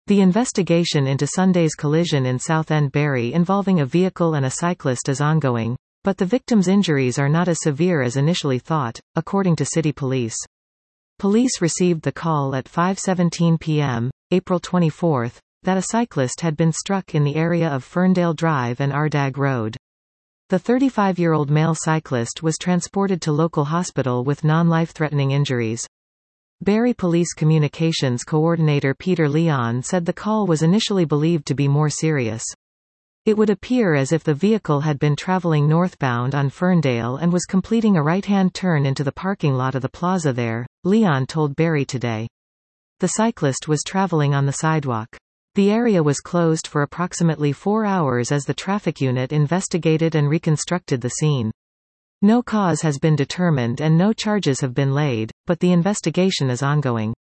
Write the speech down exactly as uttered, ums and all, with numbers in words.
The investigation into Sunday's collision in Southend Bury involving a vehicle and a cyclist is ongoing, but the victim's injuries are not as severe as initially thought, according to city police. Police received the call at five seventeen p m, April twenty-fourth, that a cyclist had been struck in the area of Ferndale Drive and Ardagh Road. The thirty-five-year-old male cyclist was transported to local hospital with non-life-threatening injuries. Bury Police Communications Coordinator Peter Leon said the call was initially believed to be more serious. It would appear as if the vehicle had been traveling northbound on Ferndale and was completing a right-hand turn into the parking lot of the plaza there, Leon told Bury Today. The cyclist was traveling on the sidewalk. The area was closed for approximately four hours as the traffic unit investigated and reconstructed the scene. No cause has been determined and no charges have been laid, but the investigation is ongoing.